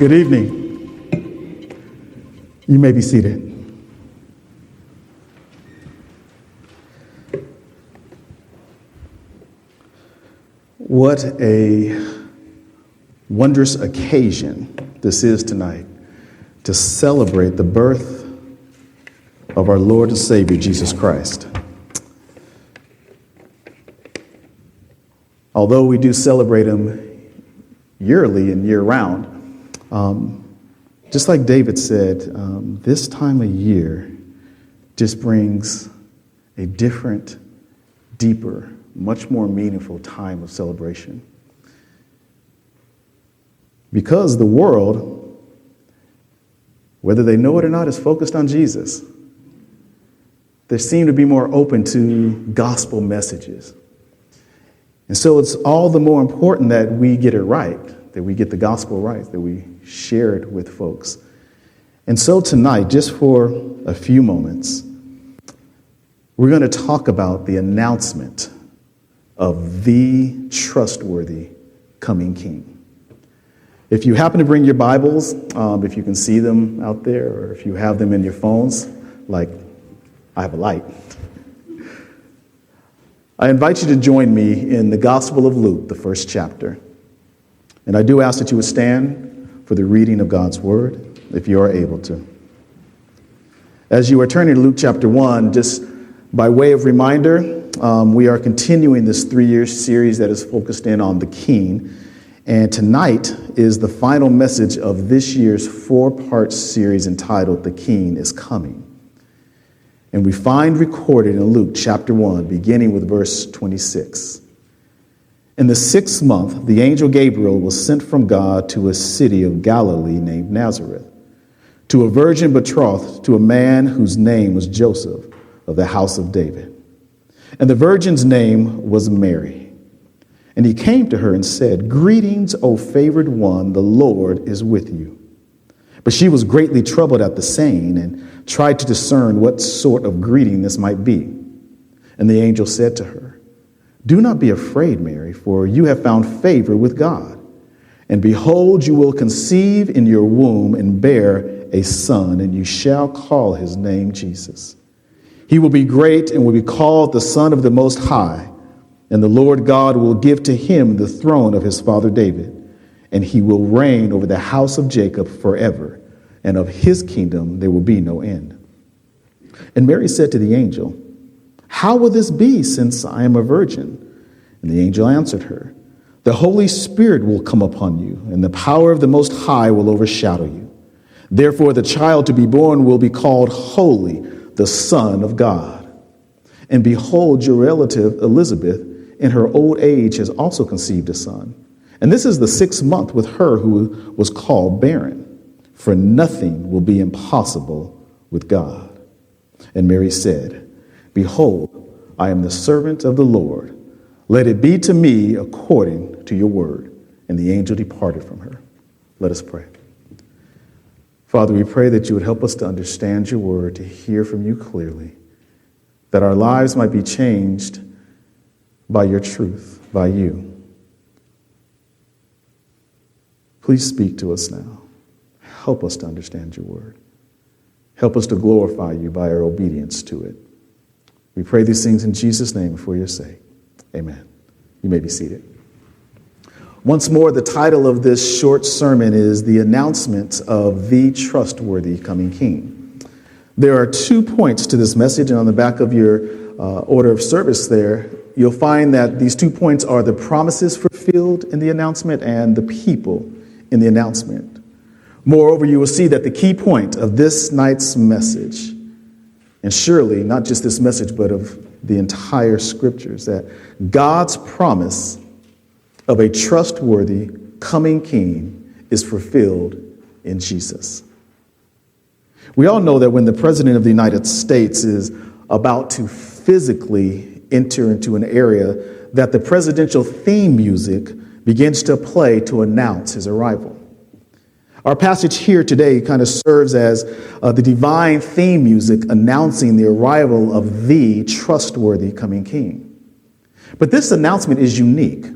Good evening. You may be seated. What a wondrous occasion this is tonight to celebrate the birth of our Lord and Savior, Jesus Christ. Although we do celebrate him yearly and year-round, just like David said, this time of year just brings a different, deeper, much more meaningful time of celebration. Because the world, whether they know it or not, is focused on Jesus. They seem to be more open to gospel messages. And so it's all the more important that we get it right, that we get the gospel right, that we share it with folks. And so tonight, just for a few moments, we're going to talk about the announcement of the trustworthy coming King. If you happen to bring your Bibles, if you can see them out there, or if you have them in your phones, like I have a light, I invite you to join me in the Gospel of Luke, the first chapter. And I do ask that you would stand for the reading of God's Word, if you are able to. As you are turning to Luke chapter 1, just by way of reminder, we are continuing this 3-year series that is focused in on the King. And tonight is the final message of this year's 4-part series entitled The King is Coming. And we find recorded in Luke chapter 1, beginning with verse 26. In the 6th month, the angel Gabriel was sent from God to a city of Galilee named Nazareth, to a virgin betrothed to a man whose name was Joseph of the house of David. And the virgin's name was Mary. And he came to her and said, "Greetings, O favored one, the Lord is with you." But she was greatly troubled at the saying and tried to discern what sort of greeting this might be. And the angel said to her, "Do not be afraid, Mary, for you have found favor with God. And behold, you will conceive in your womb and bear a son, and you shall call his name Jesus. He will be great and will be called the Son of the Most High. And the Lord God will give to him the throne of his father David, and he will reign over the house of Jacob forever, and of his kingdom there will be no end." And Mary said to the angel, "How will this be, since I am a virgin?" And the angel answered her, "The Holy Spirit will come upon you, and the power of the Most High will overshadow you. Therefore the child to be born will be called Holy, the Son of God. And behold, your relative Elizabeth, in her old age, has also conceived a son. And this is the 6th month with her who was called barren. For nothing will be impossible with God." And Mary said, "Behold, I am the servant of the Lord. Let it be to me according to your word." And the angel departed from her. Let us pray. Father, we pray that you would help us to understand your word, to hear from you clearly, that our lives might be changed by your truth, by you. Please speak to us now. Help us to understand your word. Help us to glorify you by our obedience to it. We pray these things in Jesus' name for your sake. Amen. You may be seated. Once more, the title of this short sermon is The Announcement of the Trustworthy Coming King. There are 2 points to this message, and on the back of your order of service there, you'll find that these 2 points are the promises fulfilled in the announcement and the people in the announcement. Moreover, you will see that the key point of this night's message, and surely not just this message, but of the entire scriptures, that God's promise of a trustworthy coming King is fulfilled in Jesus. We all know that when the President of the United States is about to physically enter into an area, that the presidential theme music begins to play to announce his arrival. Our passage here today kind of serves as the divine theme music announcing the arrival of the trustworthy coming King. But this announcement is unique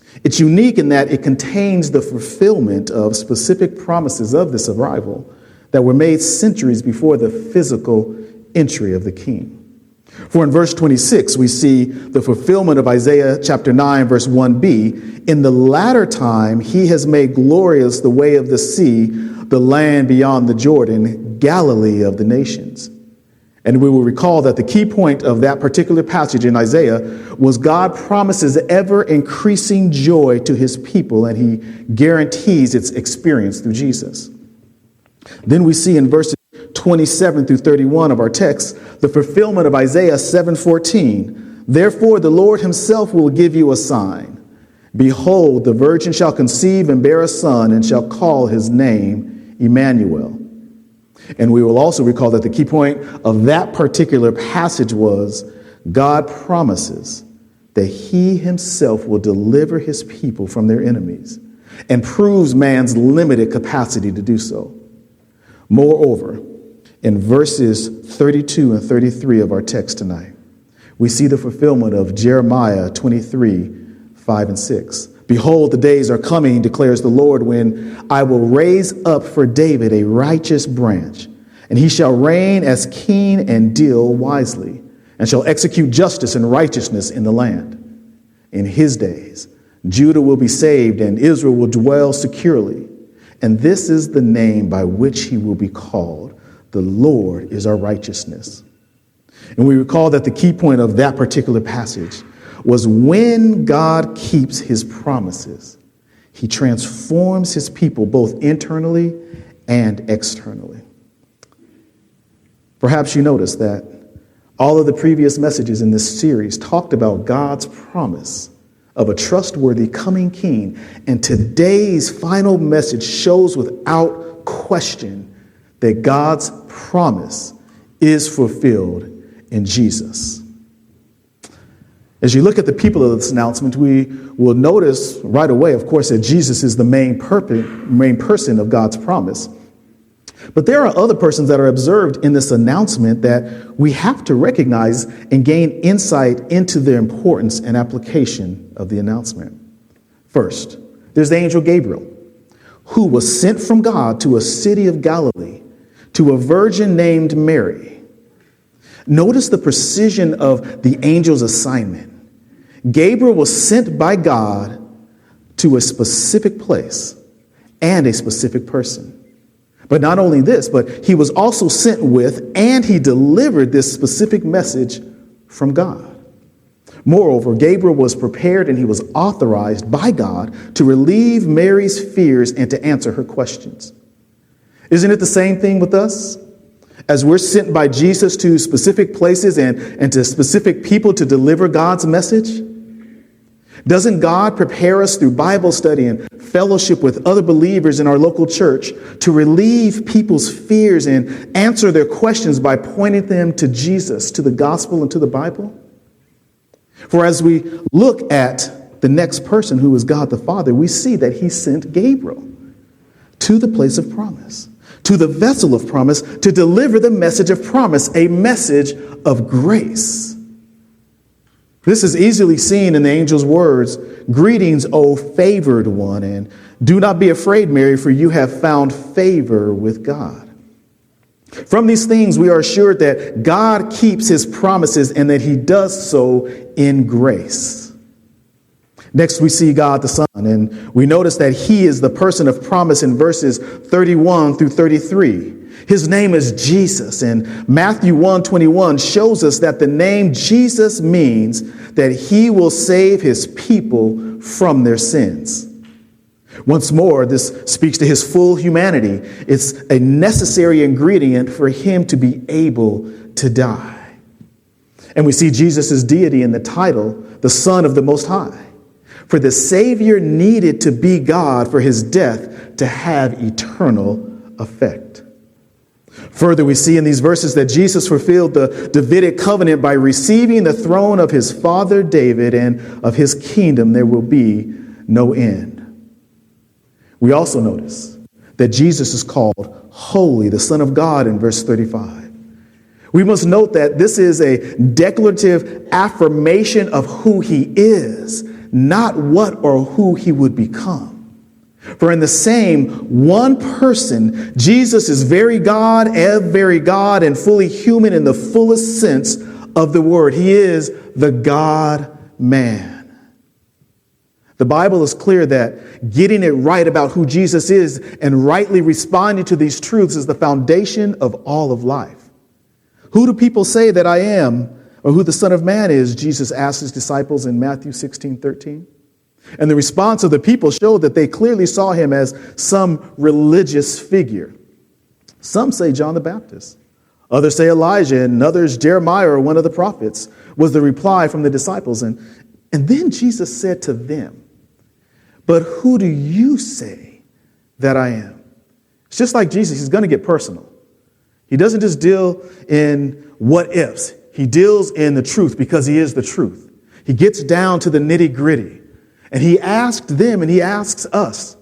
It's unique in that it contains the fulfillment of specific promises of this arrival that were made centuries before the physical entry of the king. For in verse 26, we see the fulfillment of Isaiah chapter 9, verse 1b. In the latter time, he has made glorious the way of the sea, the land beyond the Jordan, Galilee of the nations. And we will recall that the key point of that particular passage in Isaiah was God promises ever increasing joy to his people, and he guarantees its experience through Jesus. Then we see in verses 27 through 31 of our text, the fulfillment of Isaiah 7:14. Therefore, the Lord himself will give you a sign. Behold, the virgin shall conceive and bear a son and shall call his name Emmanuel. And we will also recall that the key point of that particular passage was God promises that he himself will deliver his people from their enemies and proves man's limited capacity to do so. Moreover, in verses 32 and 33 of our text tonight, we see the fulfillment of Jeremiah 23, 5 and 6. Behold, the days are coming, declares the Lord, when I will raise up for David a righteous branch, and he shall reign as king and deal wisely, and shall execute justice and righteousness in the land. In his days, Judah will be saved, and Israel will dwell securely. And this is the name by which he will be called. The Lord is our righteousness. And we recall that the key point of that particular passage was when God keeps his promises, he transforms his people both internally and externally. Perhaps you noticed that all of the previous messages in this series talked about God's promise of a trustworthy coming king. And today's final message shows without question that God's promise is fulfilled in Jesus. As you look at the people of this announcement, we will notice right away, of course, that Jesus is the main person of God's promise. But there are other persons that are observed in this announcement that we have to recognize and gain insight into their importance and application of the announcement. First, there's the angel Gabriel, who was sent from God to a city of Galilee to a virgin named Mary. Notice the precision of the angel's assignment. Gabriel was sent by God to a specific place and a specific person. But not only this, but he was also sent with and he delivered this specific message from God. Moreover, Gabriel was prepared and he was authorized by God to relieve Mary's fears and to answer her questions. Isn't it the same thing with us? As we're sent by Jesus to specific places and to specific people to deliver God's message? Doesn't God prepare us through Bible study and fellowship with other believers in our local church to relieve people's fears and answer their questions by pointing them to Jesus, to the gospel, and to the Bible? For as we look at the next person, who is God the Father, we see that he sent Gabriel to the place of promise, to the vessel of promise, to deliver the message of promise, a message of grace. This is easily seen in the angel's words, "Greetings, O favored one, and do not be afraid, Mary, for you have found favor with God." From these things, we are assured that God keeps his promises and that he does so in grace. Next, we see God the Son, and we notice that he is the person of promise in verses 31 through 33. His name is Jesus, and Matthew 1:21 shows us that the name Jesus means that he will save his people from their sins. Once more, this speaks to his full humanity. It's a necessary ingredient for him to be able to die. And we see Jesus' deity in the title, the Son of the Most High. For the Savior needed to be God for his death to have eternal effect. Further, we see in these verses that Jesus fulfilled the Davidic covenant by receiving the throne of his father David, and of his kingdom there will be no end. We also notice that Jesus is called Holy, the Son of God, in verse 35. We must note that this is a declarative affirmation of who he is, not what or who he would become. For in the same one person, Jesus is very God and fully human in the fullest sense of the word. He is the God-man. The Bible is clear that getting it right about who Jesus is and rightly responding to these truths is the foundation of all of life. Who do people say that I am, or who the Son of Man is? Jesus asked his disciples in Matthew 16:13. And the response of the people showed that they clearly saw him as some religious figure. Some say John the Baptist. Others say Elijah, and others Jeremiah or one of the prophets, was the reply from the disciples. And then Jesus said to them, "But who do you say that I am?" It's just like Jesus. He's going to get personal. He doesn't just deal in what ifs. He deals in the truth because he is the truth. He gets down to the nitty gritty. And he asked them and he asks us,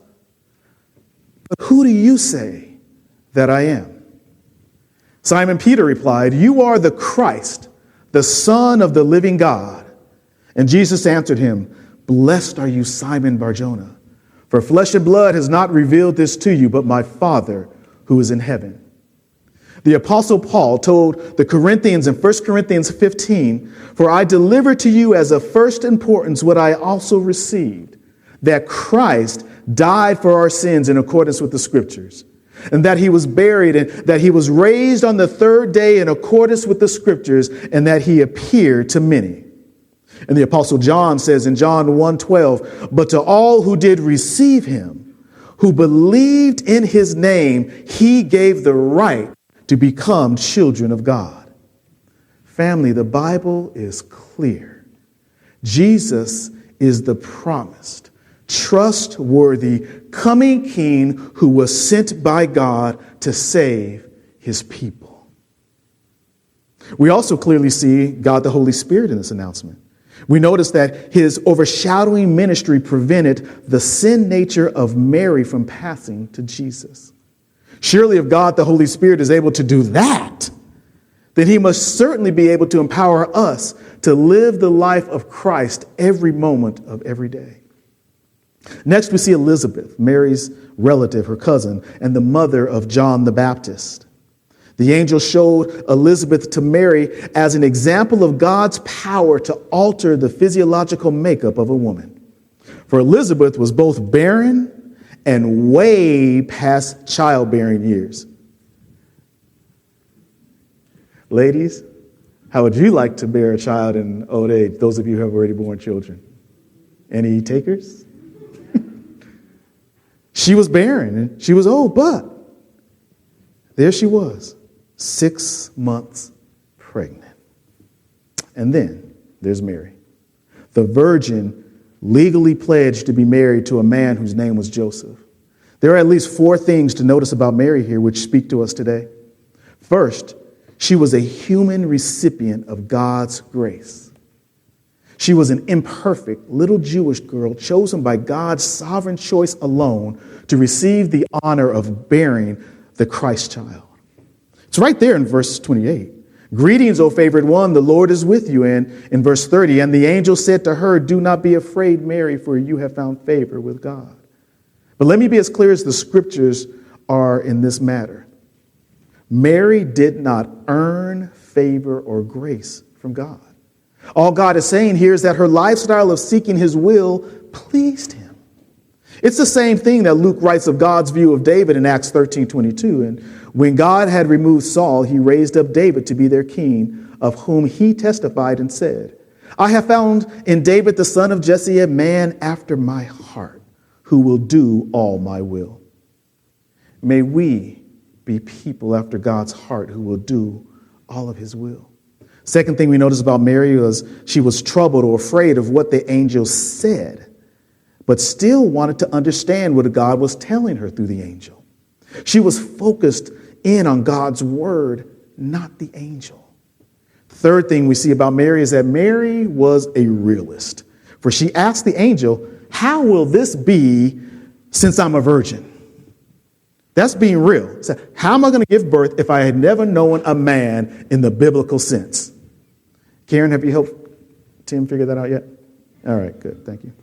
"But who do you say that I am?" Simon Peter replied, "You are the Christ, the Son of the living God." And Jesus answered him, "Blessed are you, Simon Bar-Jonah, for flesh and blood has not revealed this to you, but my Father who is in heaven." The Apostle Paul told the Corinthians in 1 Corinthians 15, "For I delivered to you as of first importance what I also received, that Christ died for our sins in accordance with the Scriptures, and that he was buried, and that he was raised on the third day in accordance with the Scriptures, and that he appeared to many." And the Apostle John says in John 1:12, "But to all who did receive him, who believed in his name, he gave the right to become children of God." Family, the Bible is clear. Jesus is the promised, trustworthy, coming King who was sent by God to save his people. We also clearly see God the Holy Spirit in this announcement. We notice that his overshadowing ministry prevented the sin nature of Mary from passing to Jesus. Surely if God the Holy Spirit is able to do that, then he must certainly be able to empower us to live the life of Christ every moment of every day. Next, we see Elizabeth, Mary's relative, her cousin, and the mother of John the Baptist. The angel showed Elizabeth to Mary as an example of God's power to alter the physiological makeup of a woman. For Elizabeth was both barren and way past childbearing years. Ladies, how would you like to bear a child in old age? Those of you who have already born children. Any takers? She was barren and she was old, but there she was, 6 months pregnant. And then there's Mary, the virgin legally pledged to be married to a man whose name was Joseph. There are at least 4 things to notice about Mary here which speak to us today. First, she was a human recipient of God's grace. She was an imperfect little Jewish girl chosen by God's sovereign choice alone to receive the honor of bearing the Christ child. It's right there in verse 28. "Greetings, O favored one, the Lord is with you." And in verse 30, "And the angel said to her, 'Do not be afraid, Mary, for you have found favor with God.'" But let me be as clear as the scriptures are in this matter. Mary did not earn favor or grace from God. All God is saying here is that her lifestyle of seeking his will pleased him. It's the same thing that Luke writes of God's view of David in Acts 13:22. "And when God had removed Saul, he raised up David to be their king, of whom he testified and said, 'I have found in David the son of Jesse a man after my heart, who will do all my will.'" May we be people after God's heart who will do all of his will. Second thing we notice about Mary was she was troubled or afraid of what the angel said, but still wanted to understand what God was telling her through the angel. She was focused in on God's word, not the angel. Third thing we see about Mary is that Mary was a realist. For she asked the angel, "How will this be since I'm a virgin?" That's being real. So how am I going to give birth if I had never known a man in the biblical sense? Karen, have you helped Tim figure that out yet? All right, good. Thank you.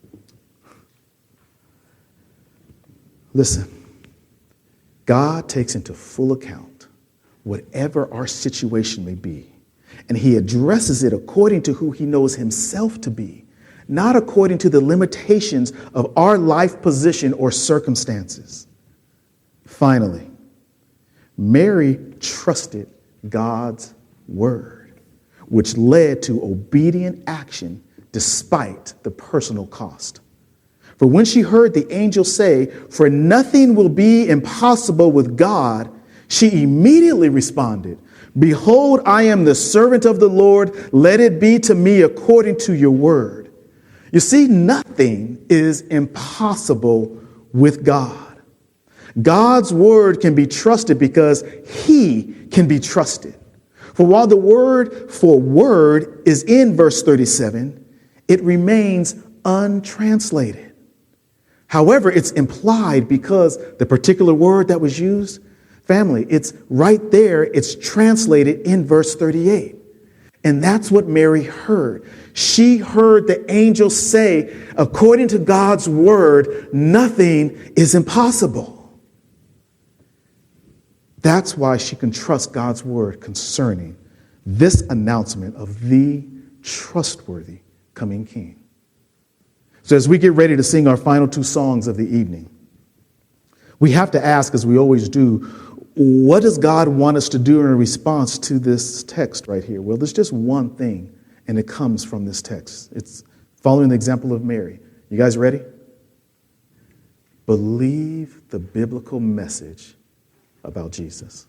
Listen, God takes into full account whatever our situation may be, and he addresses it according to who he knows himself to be, not according to the limitations of our life position or circumstances. Finally, Mary trusted God's word, which led to obedient action despite the personal cost. For when she heard the angel say, "For nothing will be impossible with God," she immediately responded, "Behold, I am the servant of the Lord. Let it be to me according to your word." You see, nothing is impossible with God. God's word can be trusted because he can be trusted. For while the word for word is in verse 37, it remains untranslated. However, it's implied because the particular word that was used, family, it's right there. It's translated in verse 38. And that's what Mary heard. She heard the angel say, according to God's word, nothing is impossible. That's why she can trust God's word concerning this announcement of the trustworthy coming King. So as we get ready to sing our final two songs of the evening, we have to ask, as we always do, what does God want us to do in response to this text right here? Well, there's just one thing, and it comes from this text. It's following the example of Mary. You guys ready? Believe the biblical message about Jesus.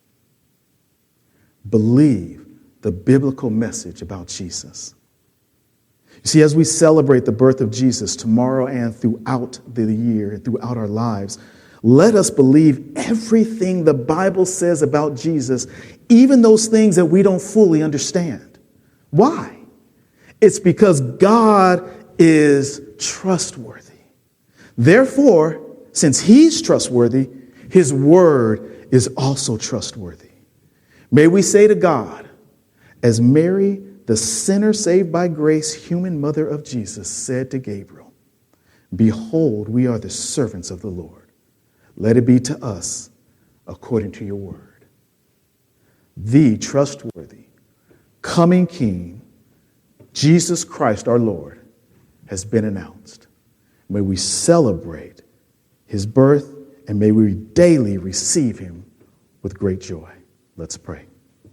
Believe the biblical message about Jesus. You see, as we celebrate the birth of Jesus tomorrow and throughout the year and throughout our lives, let us believe everything the Bible says about Jesus, even those things that we don't fully understand. Why? It's because God is trustworthy. Therefore, since he's trustworthy, his word is also trustworthy. May we say to God, as Mary, the sinner saved by grace, human mother of Jesus, said to Gabriel, "Behold, we are the servants of the Lord. Let it be to us according to your word." The trustworthy coming King, Jesus Christ our Lord, has been announced. May we celebrate his birth, and may we daily receive him with great joy. Let's pray.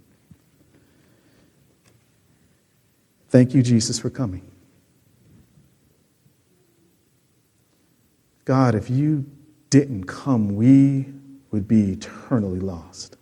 Thank you, Jesus, for coming. God, if you didn't come, we would be eternally lost.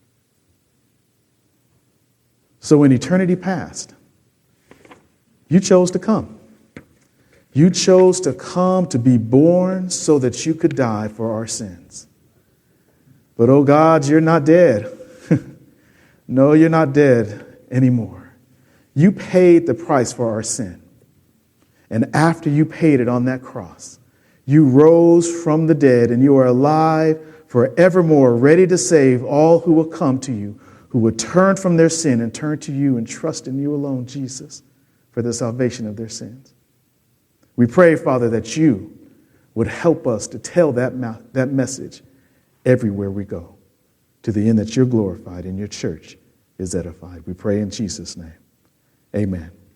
So when eternity passed, you chose to come. You chose to come to be born so that you could die for our sins. But, oh God, you're not dead. No, you're not dead anymore. You paid the price for our sin. And after you paid it on that cross, you rose from the dead, and you are alive forevermore, ready to save all who will come to you, who will turn from their sin and turn to you and trust in you alone, Jesus, for the salvation of their sins. We pray, Father, that you would help us to tell that message everywhere we go, to the end that you're glorified and your church is edified. We pray in Jesus' name. Amen.